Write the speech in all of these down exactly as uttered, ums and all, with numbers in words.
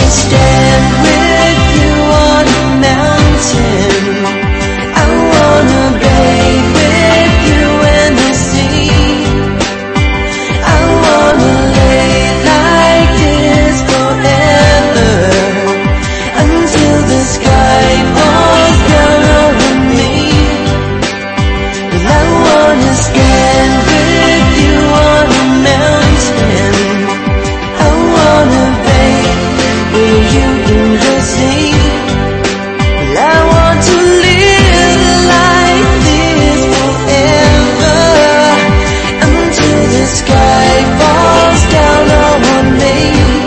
stand with you on a mountain. I wanna bathe with you in the sea. I wanna lay like this forever until the sky falls down over me. Well, I wanna stand with you on a mountain. I wanna bathe with you in the sea. Well, I want to live like this forever until the sky falls down over me.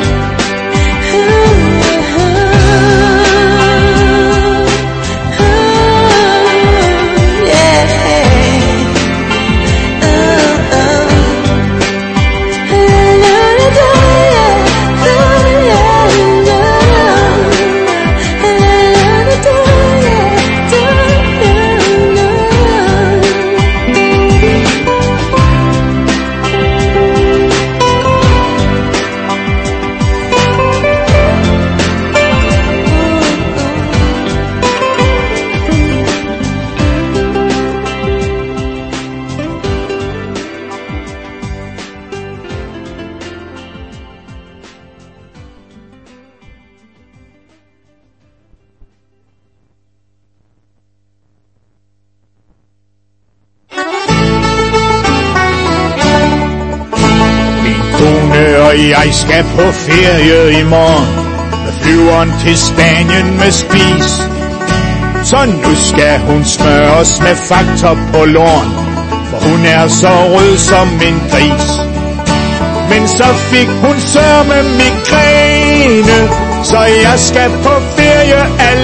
Jeg skal på ferie i morgen med flyveren til Spanien med spis. Så nu skal hun smøres med faktor på låren, for hun er så rød som en gris. Men så fik hun sørme migræne, så jeg skal på ferie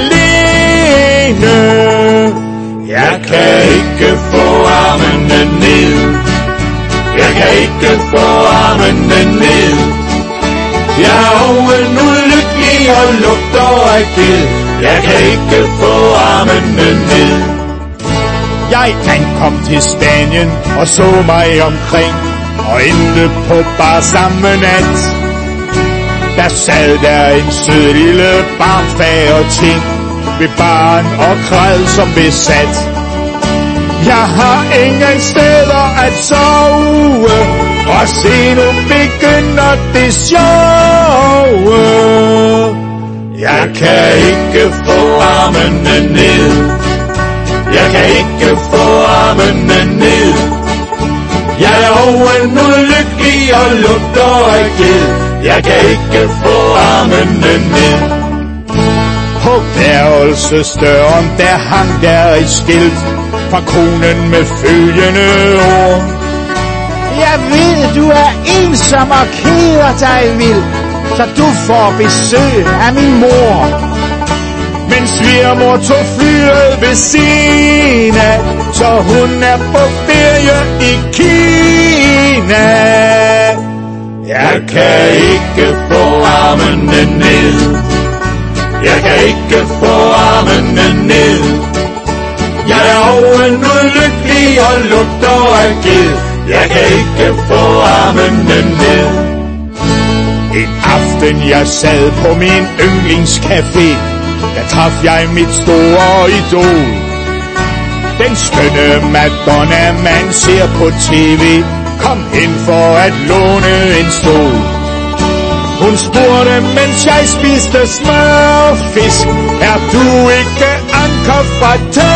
alene. Jeg kan ikke få armene ned, jeg kan ikke få armene ned. Jeg er oven ulykkelig og lugter af ged. Jeg kan ikke få armene ned. Jeg ankom til Spanien og så mig omkring, og endte på bar samme nat. Der sad der en sød lille barmfager ting ved baren og græd som besat. Jeg har ingen steder at sove, og se nu begynder det sjove. Jeg kan ikke få armene ned, jeg kan ikke få armene ned. Jeg er oven ulykkelig og lugter af ged. Jeg kan ikke få armene ned. På værelsesdøren der hang der et skilt fra konen med følgende ord: Jeg ved, du er ensom og keder dig vild, så du får besøg af min mor. Men svigermor tog flyet ved siden af, så hun er på ferie i Kina. Jeg kan ikke få armene ned, jeg kan ikke få armene ned. Jeg er oven ulykkelig og lugter af ged. Jeg kan ikke få armene ned. En aften jeg sad på min yndlingscafé, der traf jeg mit store idol. Den skønne Madonna man ser på tv, kom hen for at låne en stol. Hun spurgte, mens jeg spiste smørfisk: Er du ikke anker fra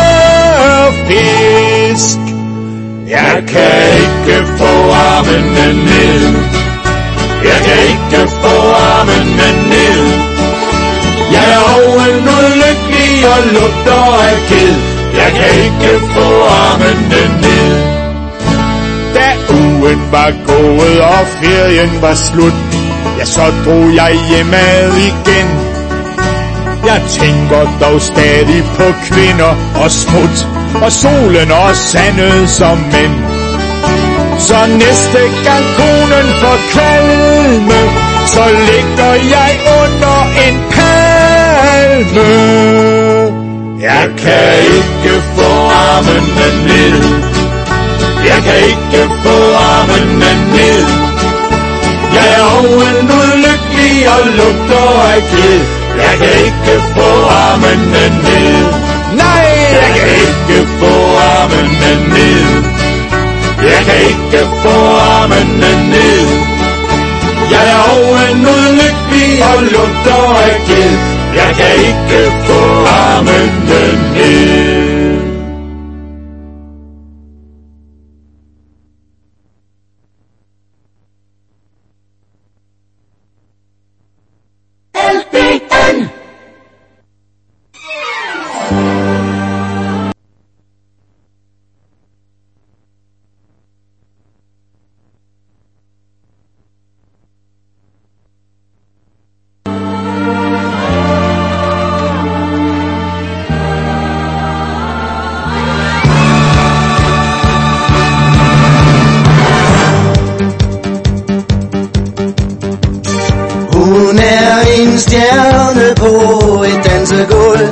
tørfisk? Jeg kan ikke få armene ned, jeg kan ikke få armene ned. Jeg er oven ulykkelig og lugter af ged. Jeg kan ikke få armene ned. Da ugen var gået og ferien var slut, ja, så drog jeg hjemad igen. Jeg tænker dog stadig på kvinder og smut, og solen og sandet som mænd. Så næste gang konen får kvalme, så ligger jeg under en palme. Jeg kan ikke få armene ned, jeg kan ikke få armene ned. Jeg er oven ulykkelig og lugter af kæd. Jeg kan ikke få armene ned. Nej, Jeg kan ikke få armene ned. Jeg kan ikke få armene ned. Jeg er ovenudlykkelig og lugter af kæd. Jeg kan ikke få armene ned. Hun er en stjerne på et dansegulv.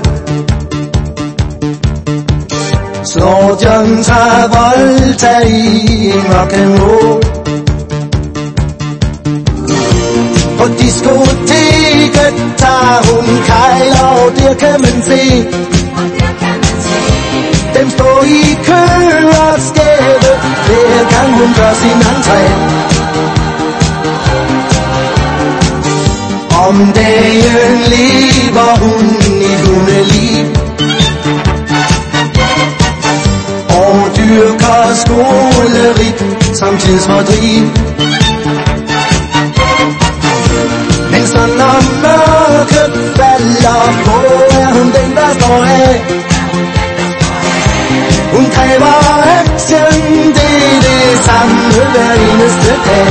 Slår John Travolta i en rock'n'roll. På diskoteket tager hun kejler, og der kan man se dem står i kø og skæve, hver gang hun gør sin entré. Om dagen lever hun et hundeliv og dyrker skoleri som tidsfordriv. Men så når mørket falder på, er hun den, der står af. Hun kræver action, det er det samme hver eneste dag.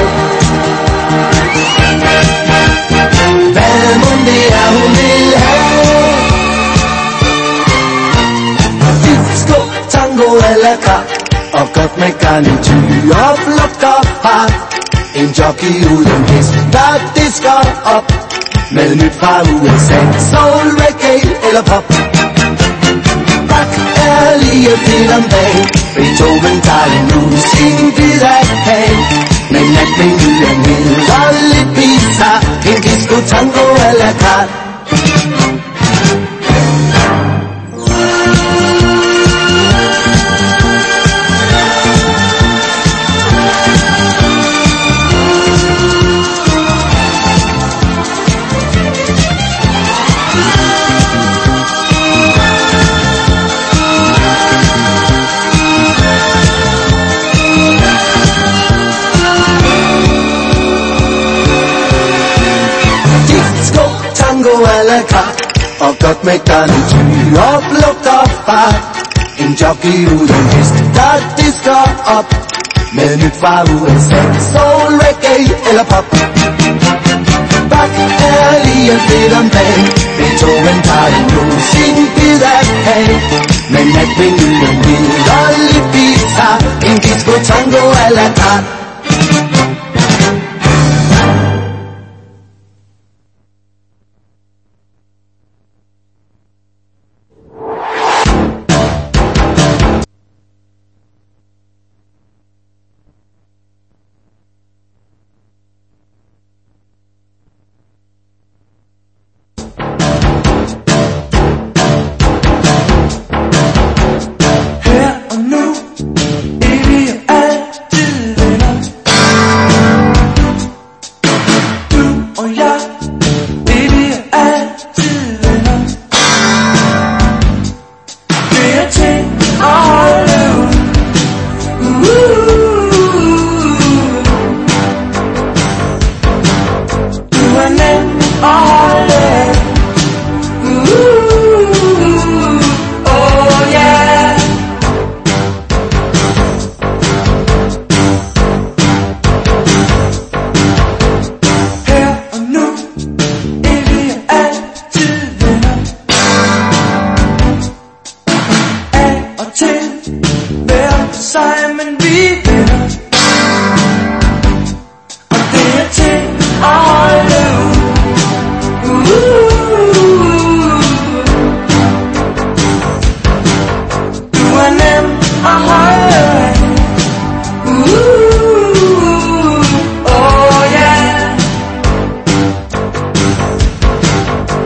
Hvad må det er, hun vil have? Disco, tango eller krak, og godt med garnityr og flugt og fart. En jockey uden hest, der disker op med nyt fra U S A. Soul, reggae eller pop. Rock er lige fedt om dagen. Beethoven tager nu sin bid af kagen. Men natmenuen er mild og lidt bizarre. En disco, tango eller kart. Eller kart, og godt med garnityr og flugt og fart. En jockey uden hest, der disker op med nyt fra U S A. Soul, reggae eller pop. Rock er lige fedt om dagen. Beethoven tager nu sin bid af kagen. Men natmenuen mild og lidt bizarre. En disco, tango eller kart.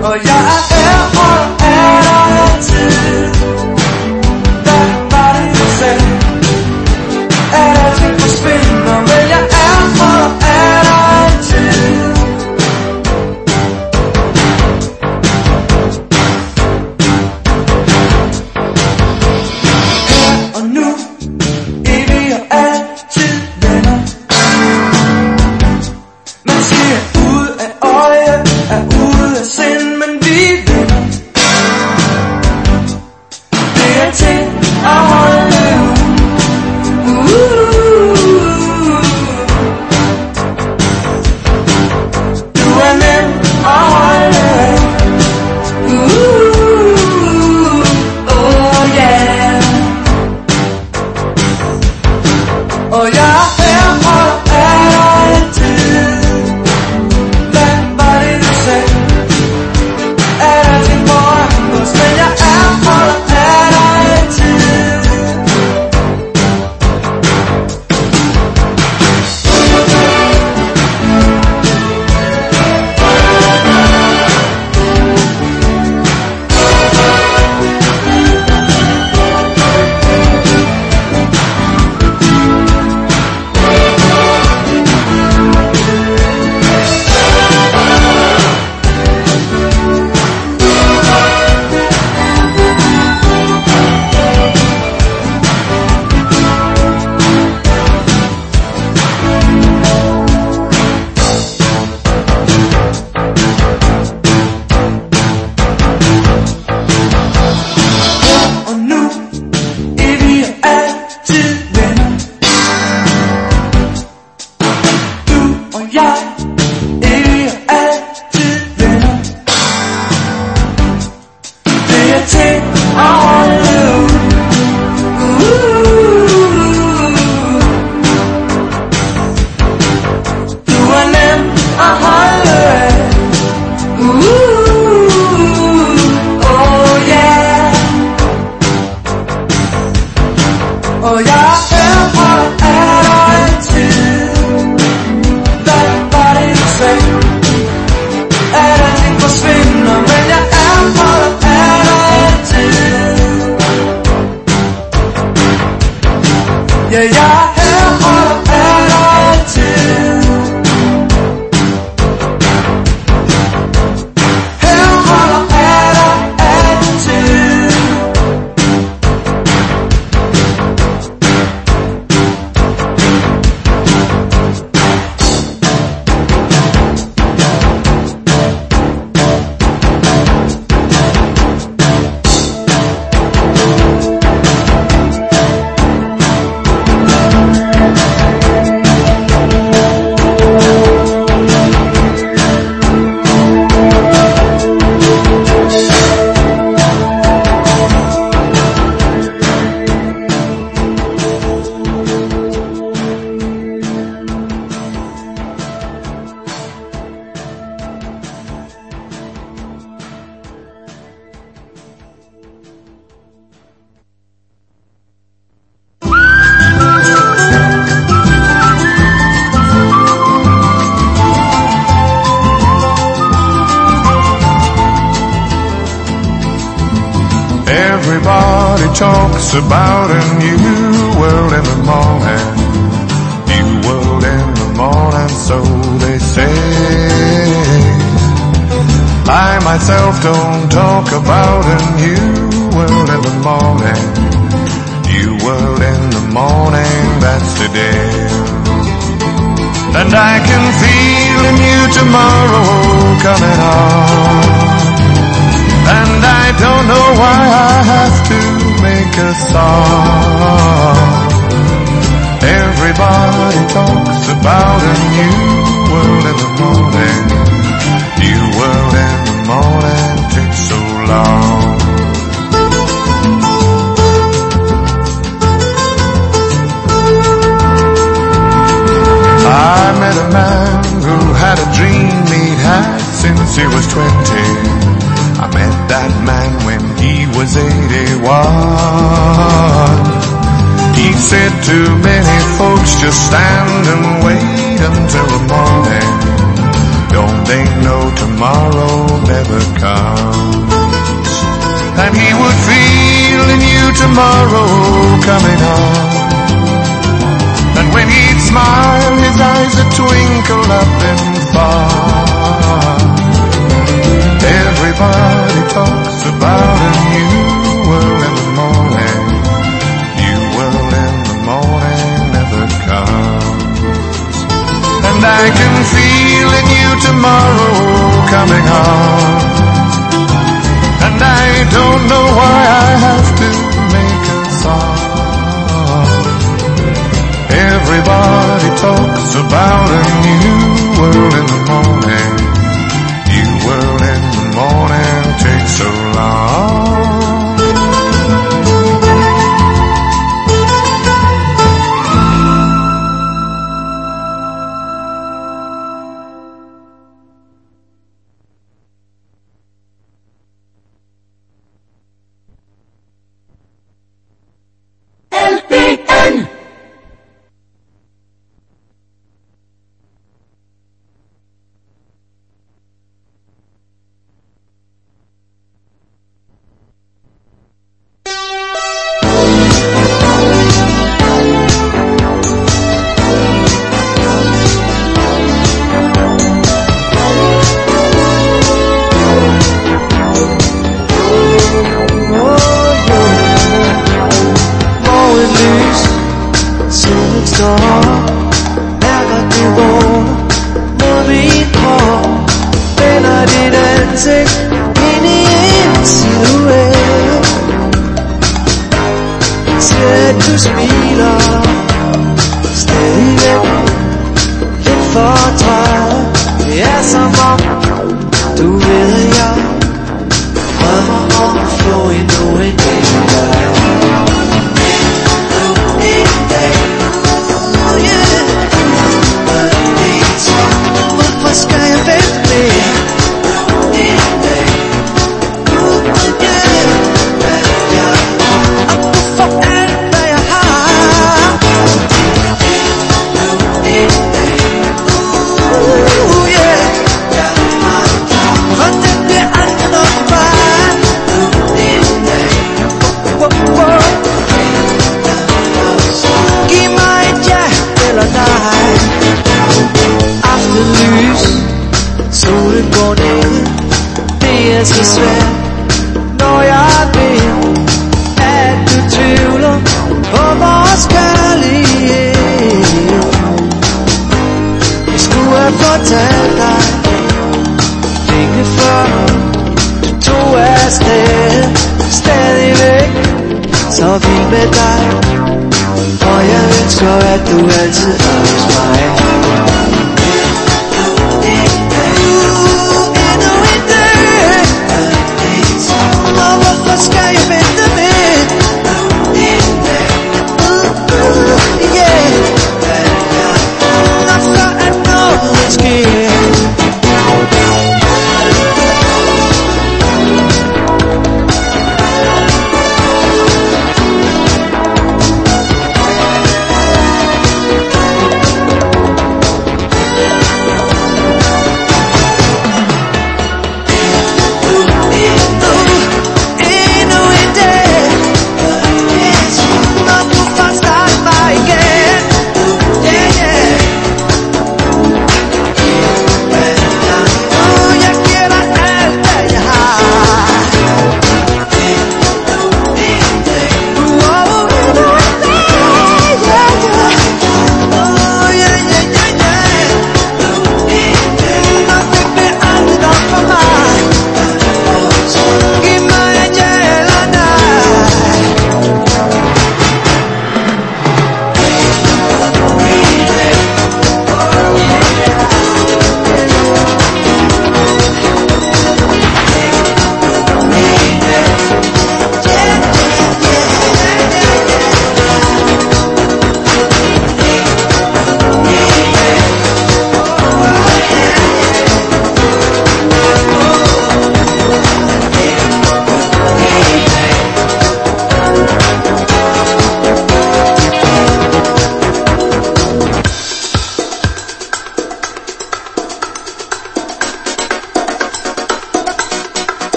Og jeg er her og er der altid. Hvad var det du sagde? At alting forsvinder, men jeg er og er der altid. Her og nu, evig og altid venner. Man siger ud af øje, er ude af sind, men vi venner. Det er til at holde ud. Du er nem at holde af. Oh yeah. Og jeg er her og er der altid. Hvad var det du sagde? At alting forandres, men jeg er og er der altid. Og nu, evig og altid venner. Du og jeg, evig og altid venner. Det er til at holde ud. Du er nem at holde af. Oh yeah. Og jeg er her og er der altid. Hvad var det du sagde? At alting forsvinder, men jeg er her og er der altid. Ja, jeg er her og er der altid. Her og er der altid. Everybody talks about a new world in the morning. New world in the morning, so they say. I myself don't talk about a new world in the morning. New world in the morning, that's today. And I can feel a new tomorrow coming on. And I don't know why I have to make a song. Everybody talks about a new world in the morning. New world in the morning takes so long. I met a man who had a dream he'd had since he was twenty. I met that man when he was eighty-one. He said to many folks, just stand and wait until the morning. Don't they know tomorrow never comes. And he would feel a new tomorrow coming on. And when he'd smile, his eyes would twinkle up and far. Everybody talks about a new world in the morning. New world in the morning never comes. And I can feel a new tomorrow coming on. And I don't know why I have to make a song. Everybody talks about a new world in the morning. New world in the morning takes so long.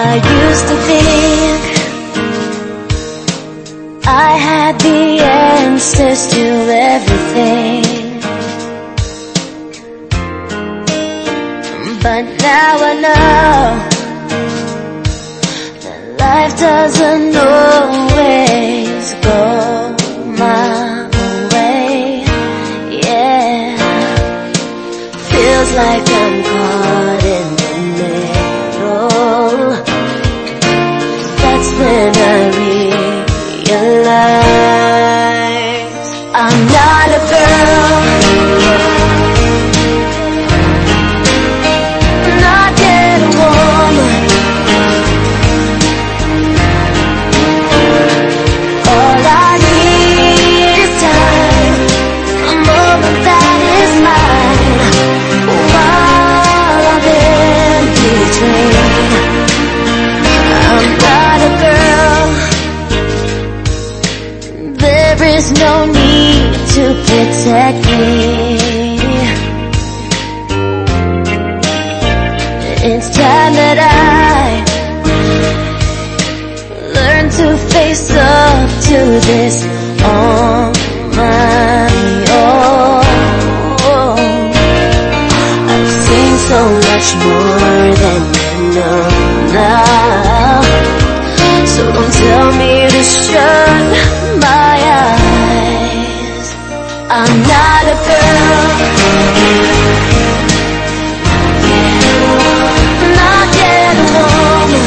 I used to think I had the answers to everything, but now I know that life doesn't always go my way. Yeah, feels like I'm caught in the middle. That's when I realize I'm not a girl, not yet a woman. All I need is time, a moment that is mine, while I'm in between. I'm not a girl, there is no need to protect me. It's time that I learn to face up to this on my own. I've seen so much more than you know now, so don't tell me to shut my eyes. I'm not a girl, not yet a woman.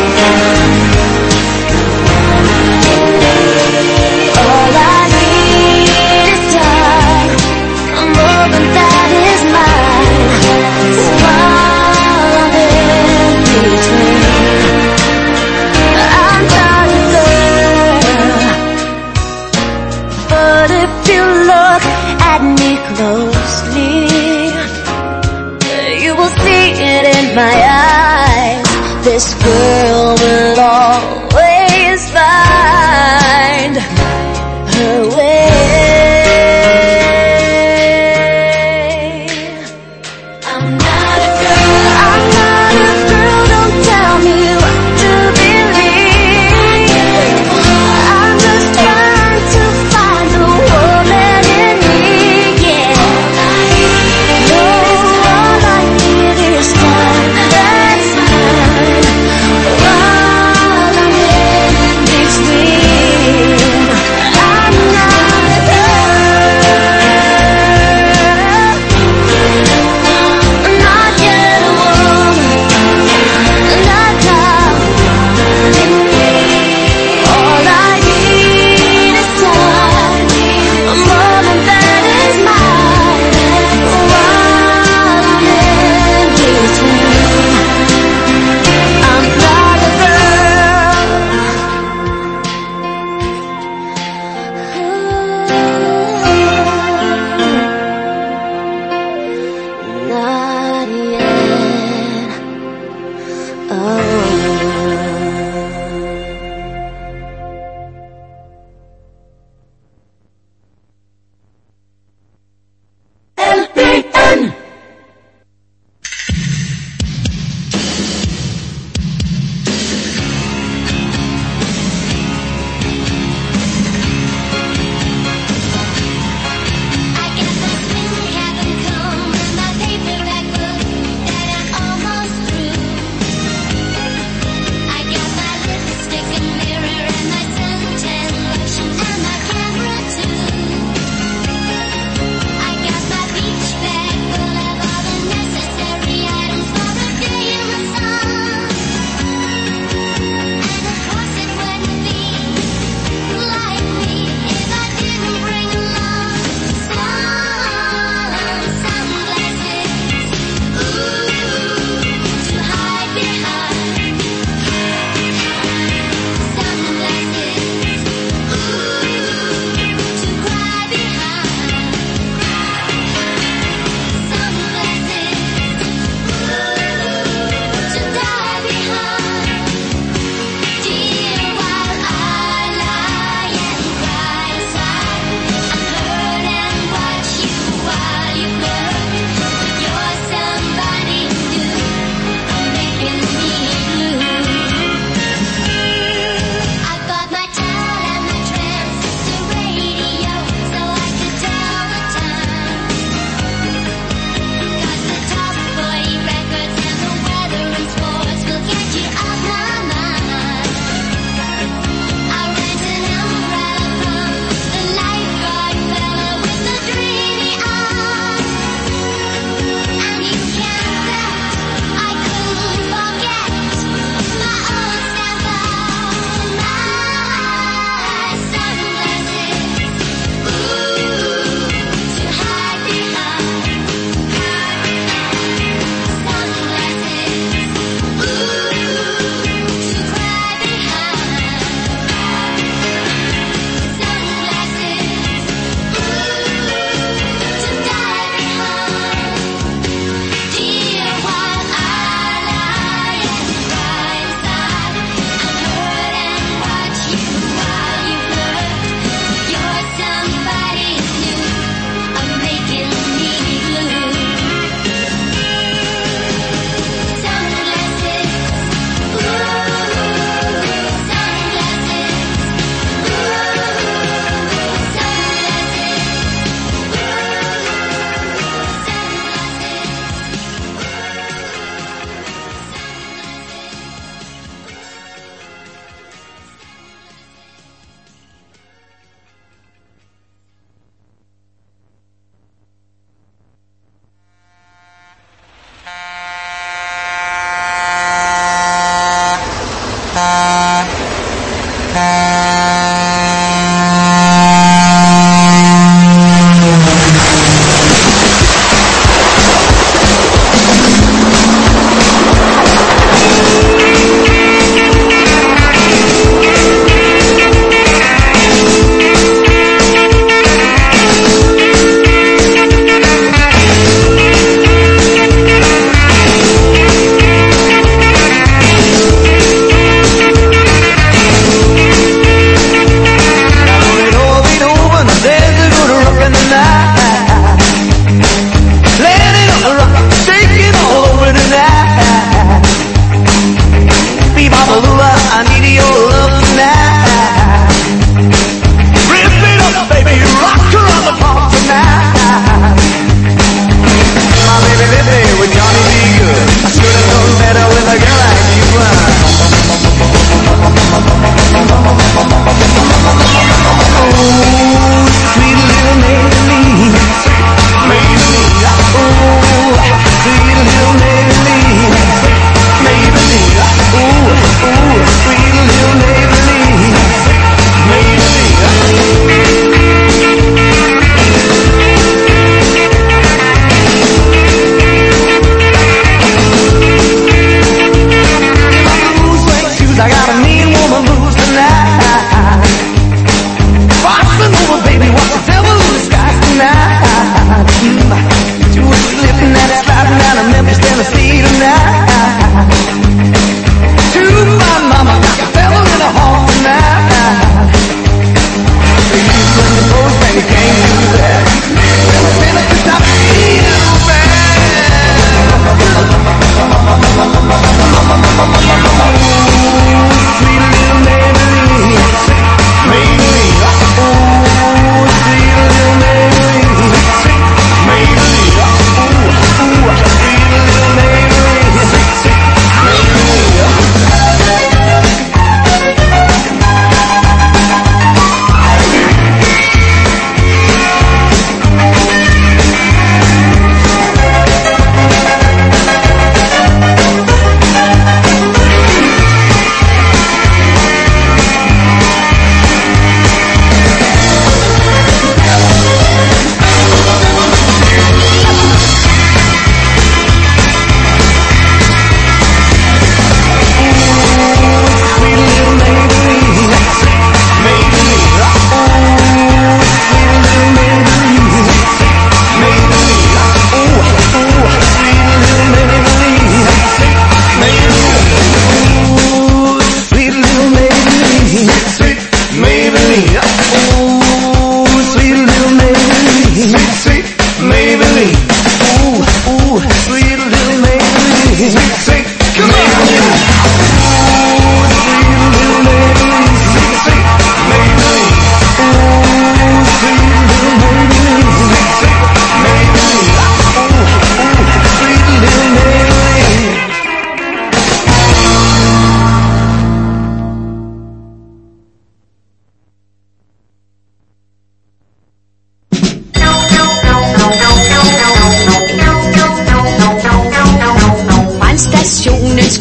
All I need is time, a moment that is mine, while I'm in between. I'm not a girl, but if you look at me closely, you will see it in my eyes. This girl will always find her way. I'm not a girl, I'm not a girl, don't tell me what to believe. I'm just trying to find the woman in me, yeah. No, all I need is time, that's mine, while I'm in between. I'm not a girl, not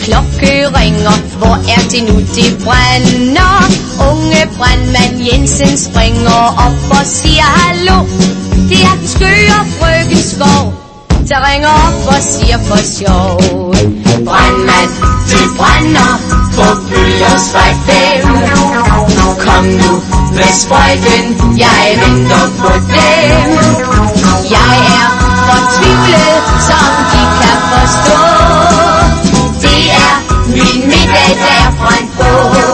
klokke ringer, hvor er det nu det brænder? Unge brandmand Jensen springer op og siger hallo. Det er den skøre frøken Skov, der ringer op og siger for sjov. Brandmand, det brænder på Bøllersvej fem. Kom nu med sprøjten, jeg venter på dem. Jeg er fortvivlet, som de kan forstå. Det er min middag, der er brændt på.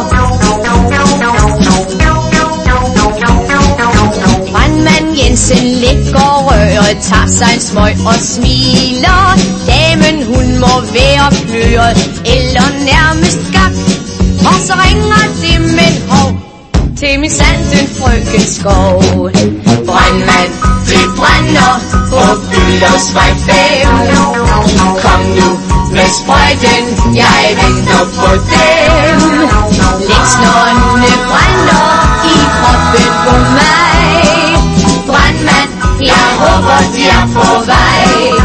Brandmand Jensen lægger røret, tager sig en smøg og smiler. Damen hun må være pløret, eller nærmest gak. Og så ringer det med hov til min sanden frøken Skov. Brandmand, det brænder på Bøllersvej fem. Kom nu med sprøjten, jeg venter på dem. Læg snårene brænder i kroppen på mig. Brandmand, jeg håber de er på vej.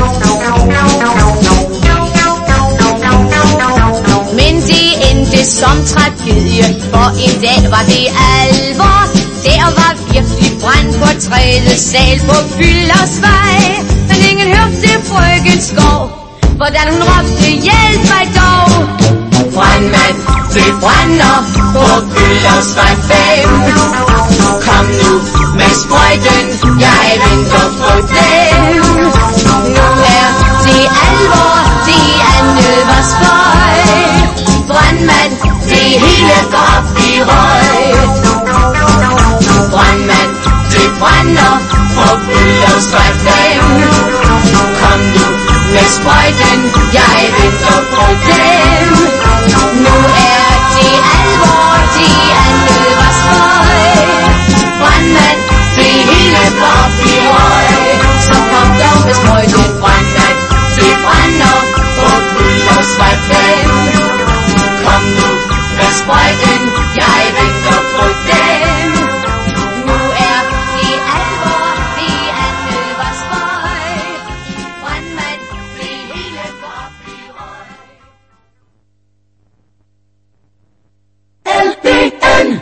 Men det endte som tragedie, for en dag var det alvor. Der var virkelig brand på tredje sal på Bøllersvej. Men ingen hørte frøken Skov, hvordan hun råbte hjælp mig dog. Brandmand, det brænder på Bøllersvej fem. Kom nu med sprøjten, jeg venter på dem. Nu er det alvor, det andet var spøj. Brandmand, det hele går op i røg. Brandmand, det brænder på Bøllersvej fem. Kom nu med sprøjten, jeg venter på dem. Nu er det alvor, det andet var spøj. Brandmand, det hele går op i røg. Så kom dog med sprøjten, brandmand, det brænder på Bøllersvej fem. Kom nu med sprøjten, jeg venter på dem. Nu er det alvor, det andet var spøj. Brandmand, det hele går op i røg. L B N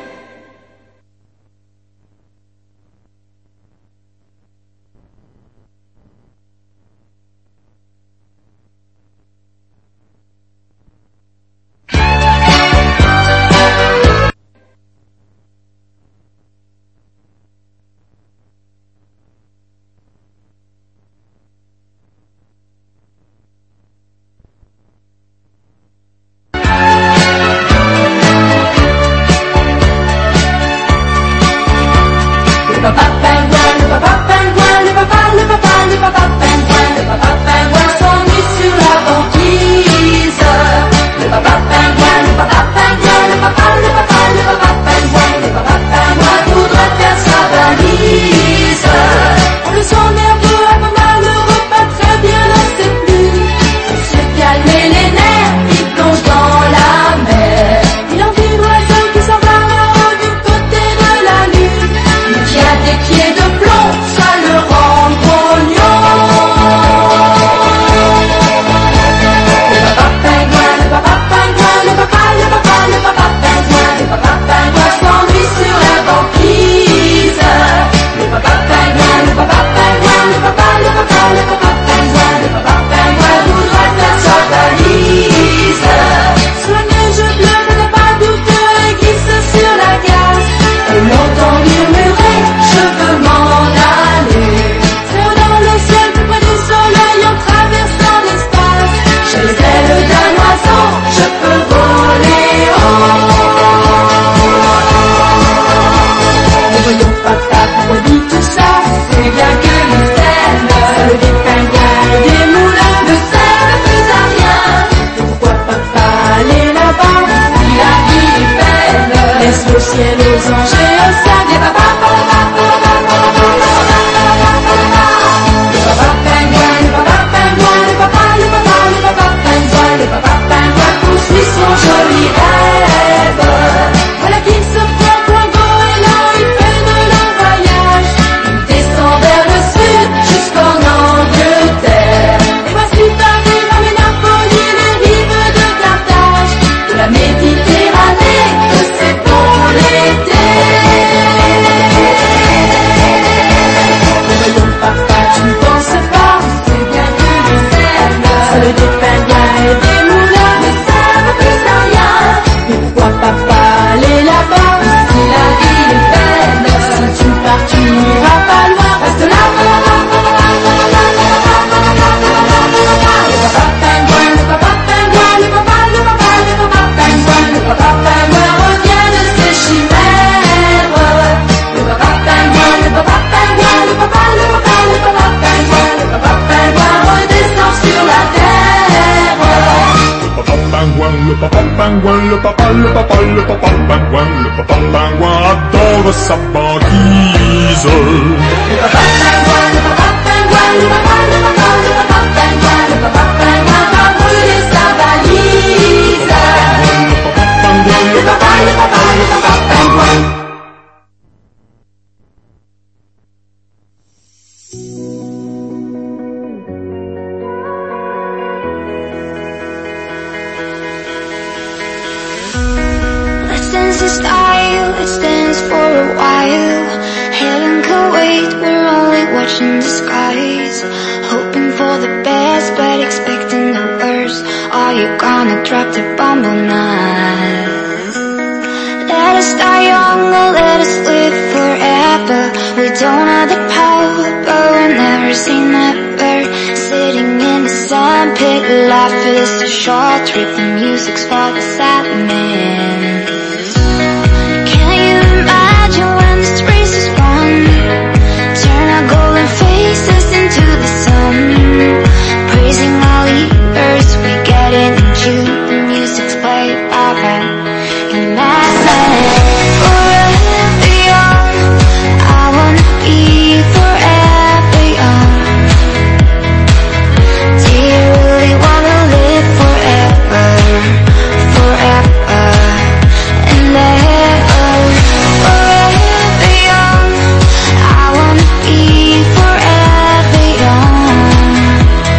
tu n'iras pas loin, reste là. Le papa pingouin, le papa, le papa, le papa pingouin, le papa pingouin adore sa banquise. Le papa pingouin, le papa pingouin, le papa, le papa, le papa pingouin, le papa pingouin va brûler sa valise. Le papa, le papa, le papa pingouin. Style, it stands for a while. Heaven can wait, we're only watching the skies. Hoping for the best, but expecting the worst. Are you gonna drop the bomb or not? Let us die young or let us live forever. We don't have the power, but we'll never say never. Sitting in the sandpit, life is a short trip. The music's for the sad man. When this race is won, turn our golden faces into the sun, praising our leaders, we get it in June. The music's played by them in madness. Forever young, I wanna be forever young. Do you really wanna live forever, forever and ever? Forever young, I wanna be forever young.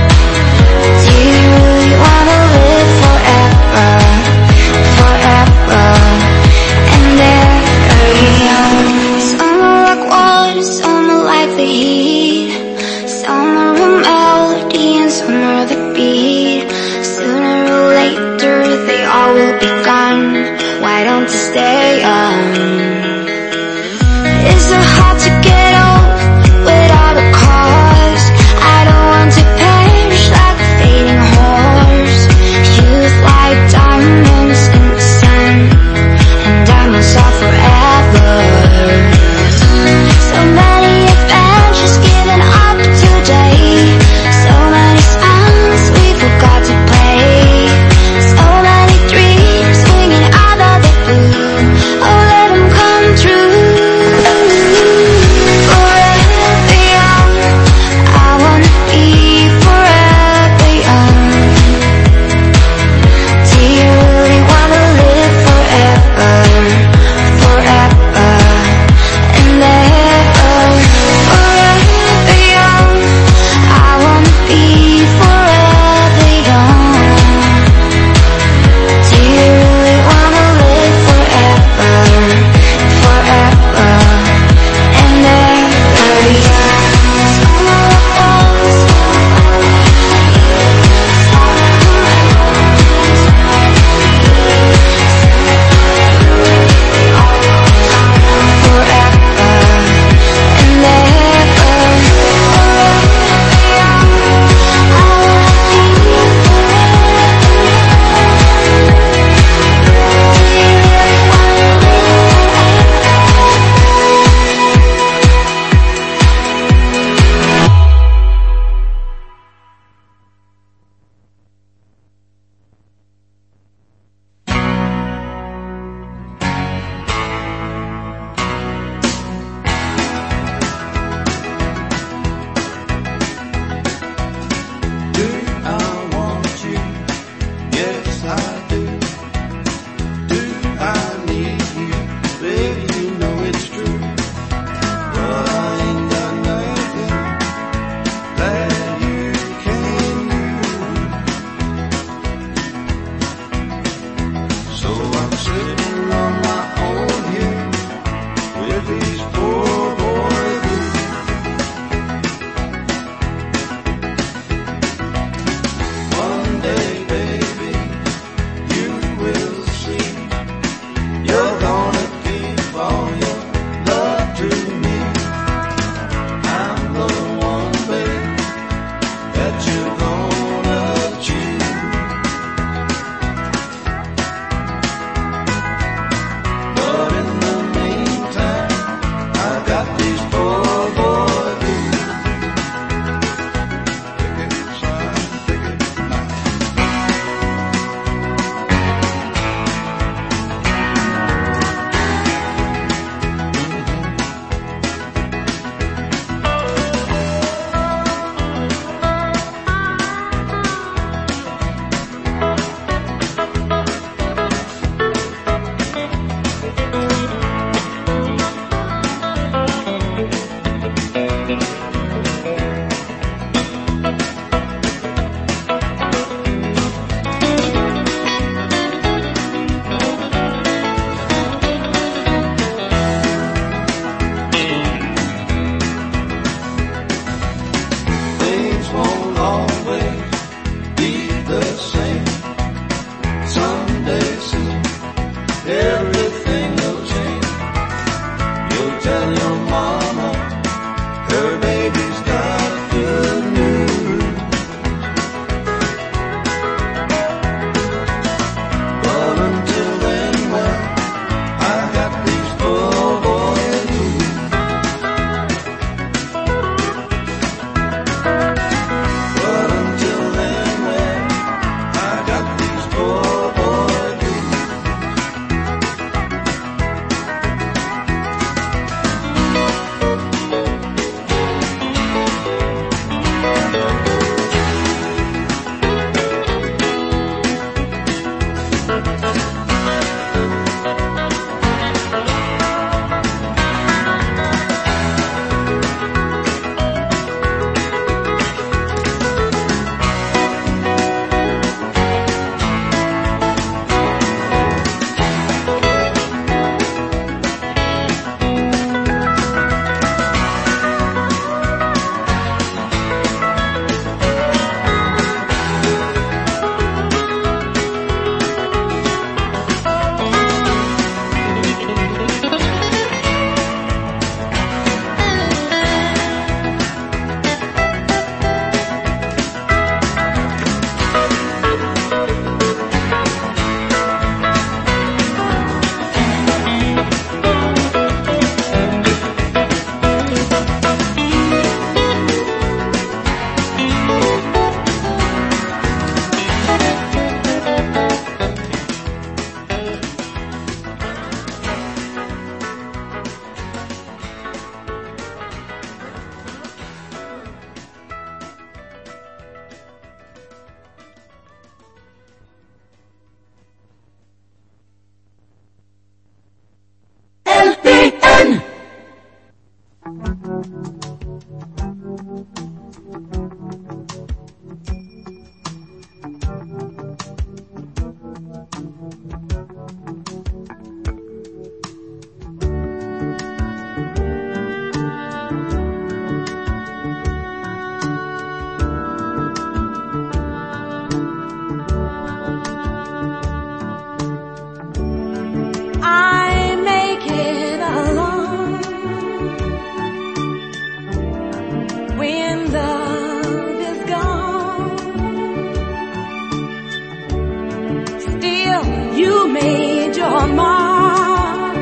made your mark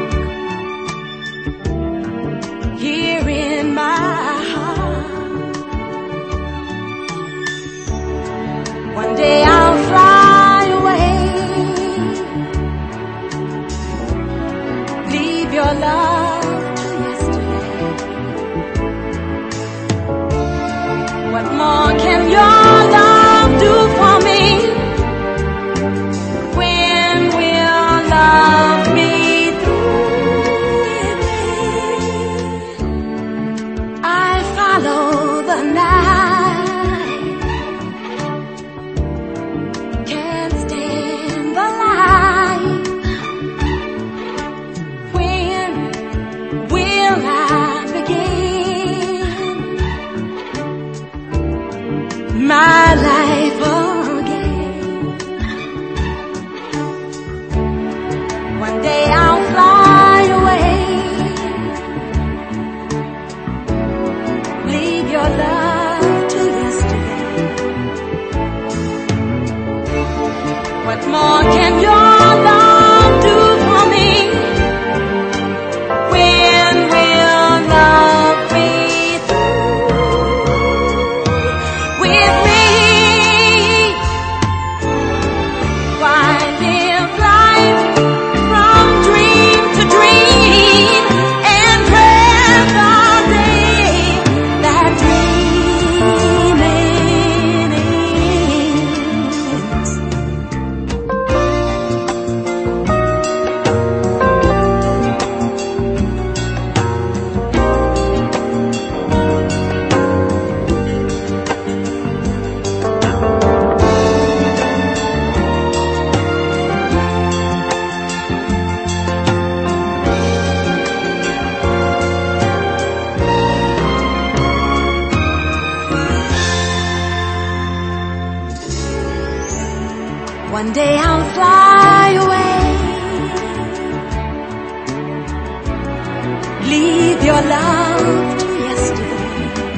here in my heart. One day I'll fly away, leave your love to yesterday. What more can your love do for me? When will love be through with me? I follow the night, can't stand the light. When will I begin my life again? One day I'll fly away, leave your love to yesterday. What more can your love do for me? When will love be through with me? Why live life from dream to dream and dread the day that dreaming ends? One day I'll fly away, leave your love to yesterday.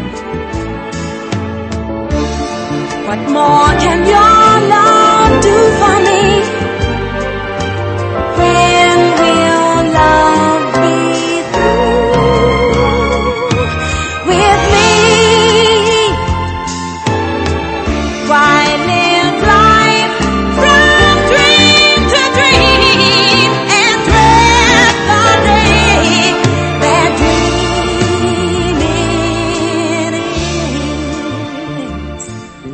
What more can your love do for me? When will love be through with me? Why live life from dream to dream and dread the day that dreaming ends?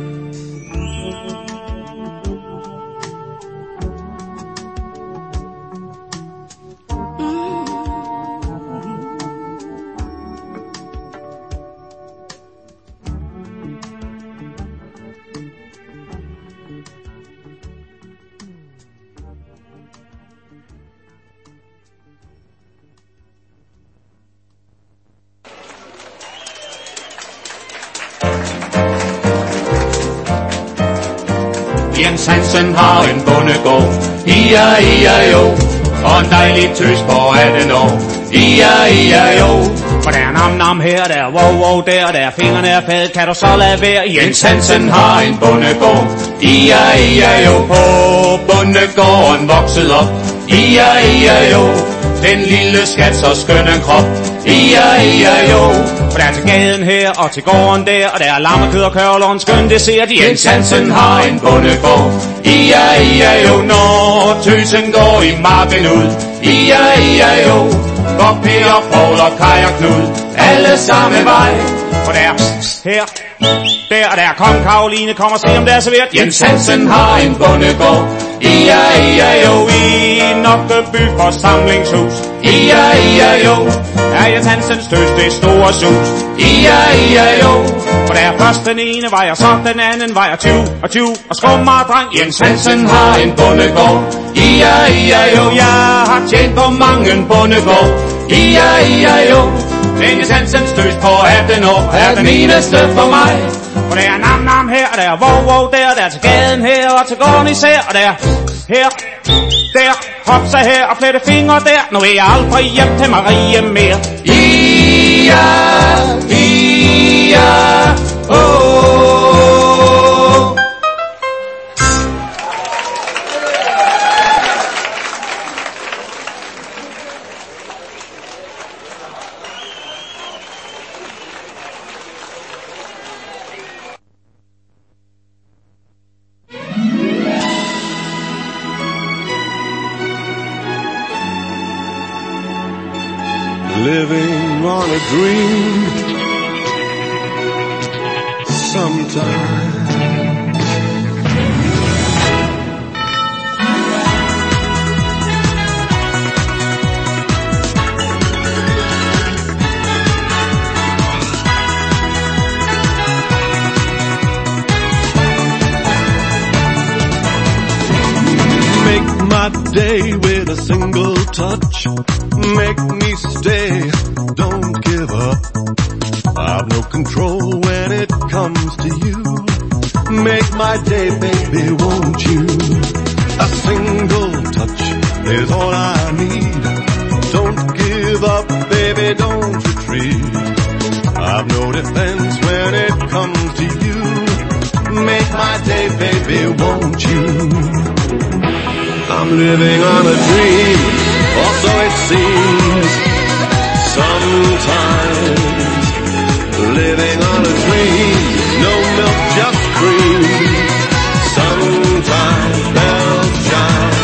Jens Hansen har en bondegård, ia ia jo, og en dejlig tøs på atten år, ia ia jo. For der er nam nam her, der er wow wow der, der er fingrene er fadet, kan du så lade være? Jens Hansen har en bondegård, ia ia jo, på bondegården vokset op, ia ia jo. Den lille skat så skøn en krop, ia ia jo. For der er til gaden her og til gården der, og der er lammekød og kørl og en skøn dessert. Jens Hansen har en bondegård, ia ia jo. Når tøsen går i marken ud, ia ia jo. For Per, Poul og Kaj og Knud, alle samme vej. For der her, der og der kom Karoline, kom og se om der er serveret. Jens Hansen har en bondegård, ia ia jo. I Nokkeby forsamlingshus, ia ia jo. Er Jens Hansens tøs det store sus, ia ia jo. For der først den ene vejer, så den anden vejer tyve og tyve og skummer dreng. Jens Hansen har en bondegård, ia ia jo. Jeg har tjent på mange bondegård, ia ia jo. Men Jens Hansens tøs på atten år er den eneste for mig. For der er nam nam her, og der er wow wow der, der er til gaden her og til gården især, og der er her, der, hopsa her og flette fingre der. Nu er jeg aldrig hjem til Marie mere. Ia, ia, oh. living on a dream. Sometimes my day with a single touch. Make me stay, don't give up. I've no control when it comes to you. Make my day, baby, won't you? A single touch is all I need. Don't give up, baby, don't retreat. I've no defense when it comes to you. Make my day, baby, won't you? I'm living on a dream, or so it seems. Sometimes living on a dream, no milk, just cream. Sometimes bells chime.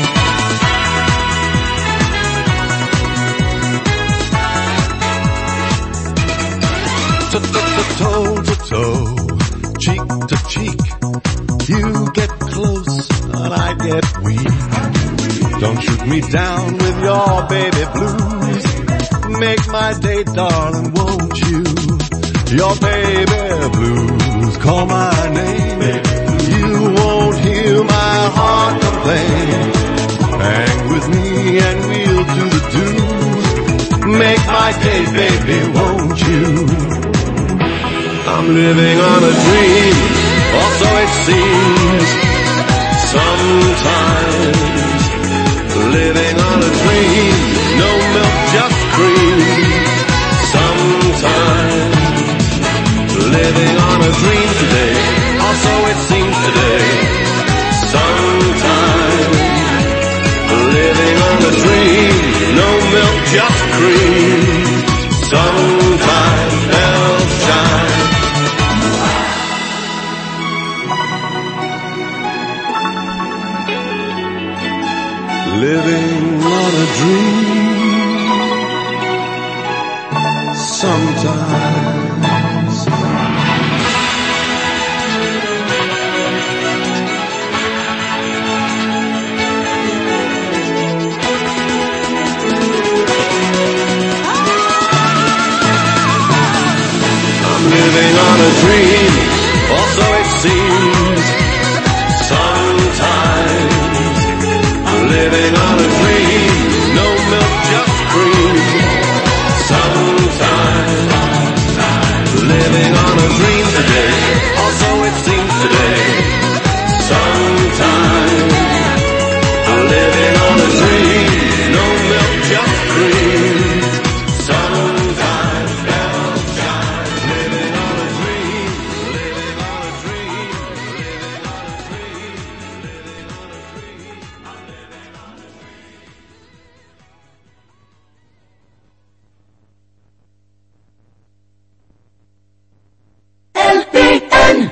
Toe to toe, cheek to cheek. You get close and I get weak. Don't shoot me down with your baby blues. Make my day, darling, won't you? Your baby blues, call my name. You won't hear my heart complain. Hang with me and we'll do the do. Make my day, baby, won't you? I'm living on a dream, or so it seems. Sometimes living on a dream, no milk, just cream. Sometimes living on a dream today, or so it seems today. Sometimes living on a dream, no milk, just cream. Sometimes bells chime. Living on a dream. Sometimes I'm living on a dream, or so it seems. Sometimes living on a dream, no milk, just cream. Sometimes living on a dream today, also it seems today. Sometimes living on a dream, no milk, just cream. Sometimes bells chime. Living on a dream, living on a dream, living on a dream, living on a dream. L P N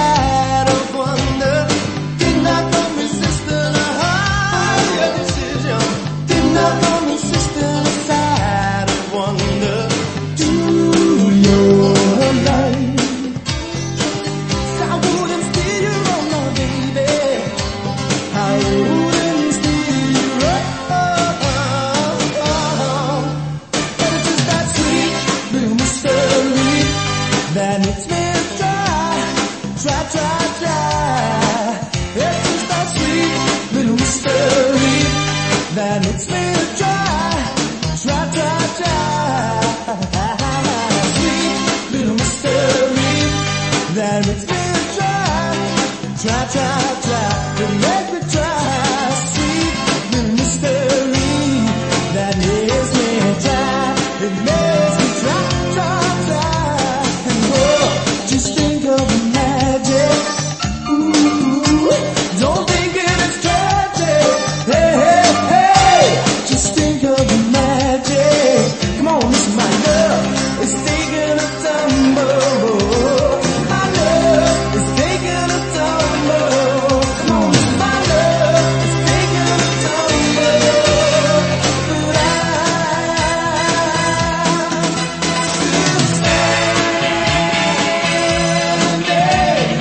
Decision. Try, try, try. It's just that sweet little mystery that makes me try. Try, try, try. Sweet little mystery that makes me try. Try, try, try. It makes me try. Sweet little mystery that makes me try. It makes me try, try, try. And whoa, just think of the magic. Ooh, don't think it is tragic. Hey, hey, hey, just think of the magic. Come on, listen, my love is taking a tumble. My love is taking a tumble. Come on, listen, my love is taking a tumble. But I'm still standing.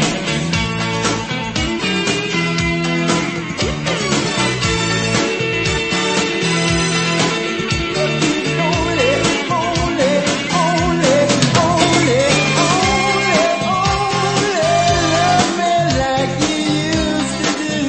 Only, only, only, only, only, only love me like you used to do.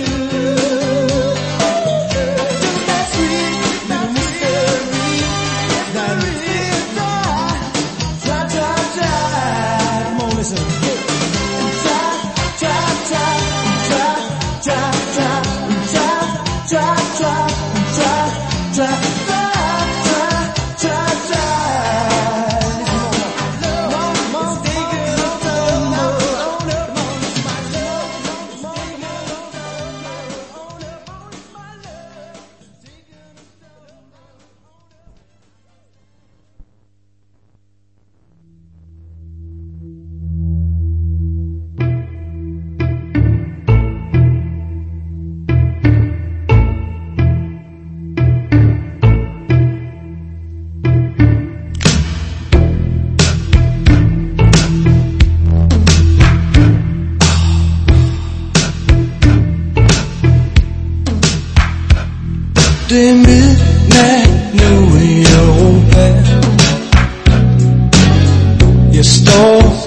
Just that sweet little mystery that makes me try, try, try, try. Come on, listen. Try, try, try, try, try, try, try, try, try, try, try, try, try, try, try. Love, love, it's taking a tumble. Come on, it's my love. Come on, come on, it's my love. Taking a The midnight New York path. You stole